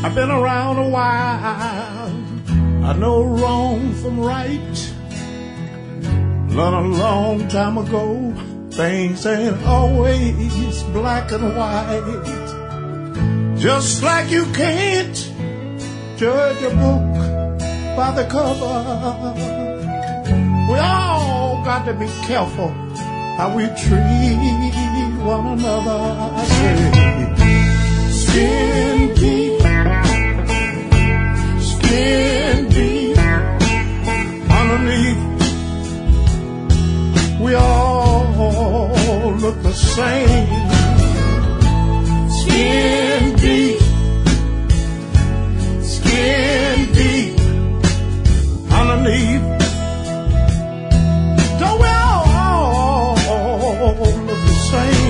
I've been around a while. I know wrong from right. Learned a long time ago, things ain't always black and white. Just like you can't judge a book by the cover, we all got to be careful how we treat one another. I say, skin deep, underneath, we all look the same. Skin deep, underneath, don't we all look the same?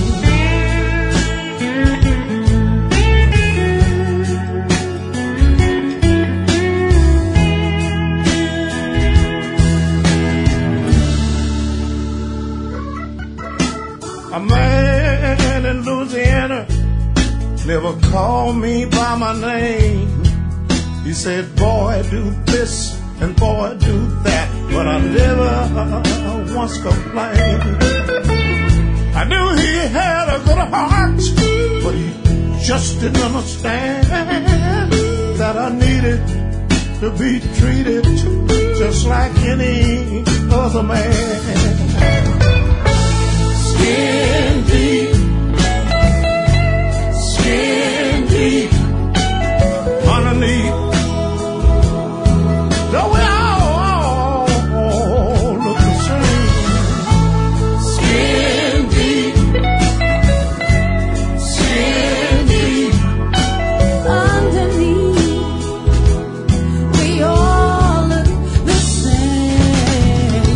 A man in Louisiana never called me by my name. He said, boy, do this and boy, do that, but I never once complained. I knew he had a good heart, but he just didn't understand that I needed to be treated just like any other man. Skin deep, underneath, though we all look the same. Skin deep, underneath, we all look the same.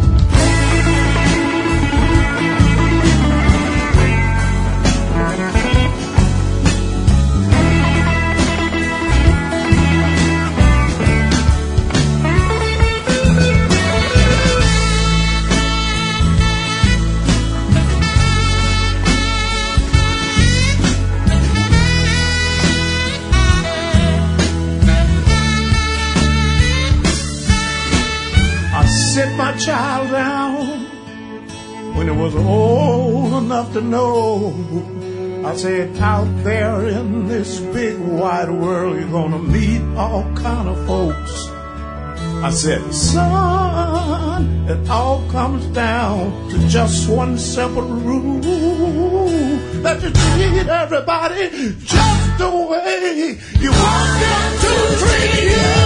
Sit my child down when it was old enough to know. I said, out there in this big wide world, you're gonna meet all kind of folks. I said, son, it all comes down to just one simple rule, that you treat everybody just the way you want them to treat you.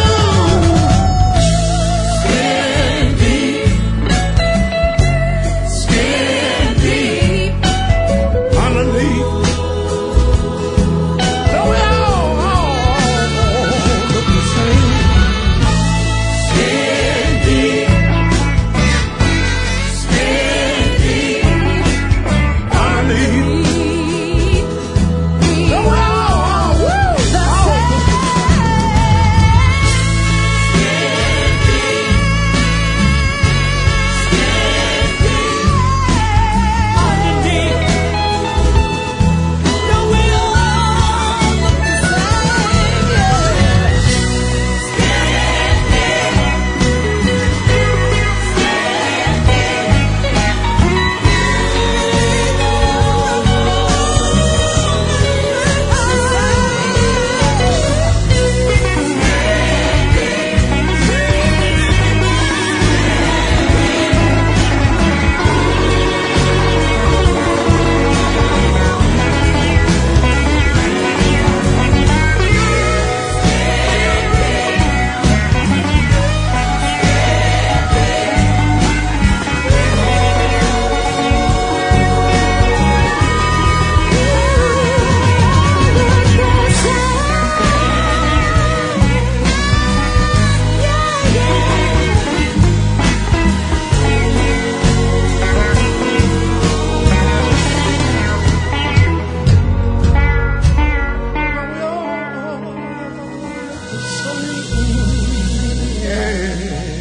Yeah.